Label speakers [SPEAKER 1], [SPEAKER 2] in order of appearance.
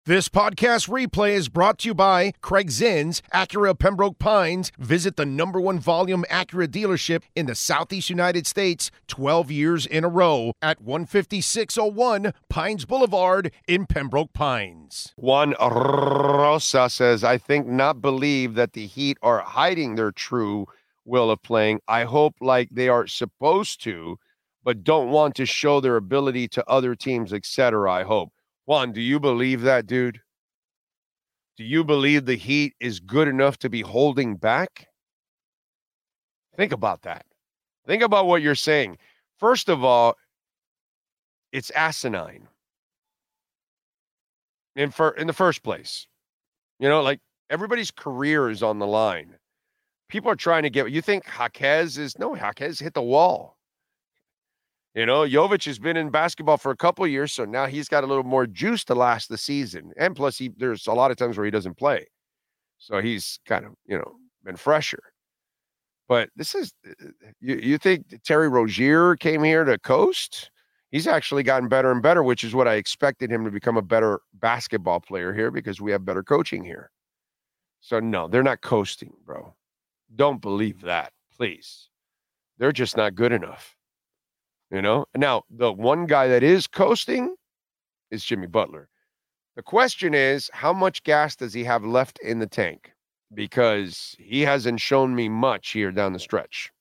[SPEAKER 1] This podcast replay is brought to you by Craig Zinn's Acura Pembroke Pines. Visit the #1 volume Acura dealership in the Southeast United States 12 years in a row at 15601 Pines Boulevard in Pembroke Pines.
[SPEAKER 2] Juan Rosa says, I think not believe that the Heat are hiding their true will of playing. I hope like they are supposed to, but don't want to show their ability to other teams, etc. I hope. Juan, do you believe that, dude? Do you believe the Heat is good enough to be holding back? Think about that. Think about what you're saying. First of all, it's asinine. In the first place, you know, like everybody's career is on the line. People are trying to get, you think Jaquez hit the wall. You know, Jovic has been in basketball for a couple of years, so now he's got a little more juice to last the season. And plus, there's a lot of times where he doesn't play. So he's kind of, been fresher. But this is, you think Terry Rozier came here to coast? He's actually gotten better and better, which is what I expected him to become a better basketball player here because we have better coaching here. So, no, they're not coasting, bro. Don't believe that, please. They're just not good enough. Now, the one guy that is coasting is Jimmy Butler. The question is, how much gas does he have left in the tank? Because he hasn't shown me much here down the stretch.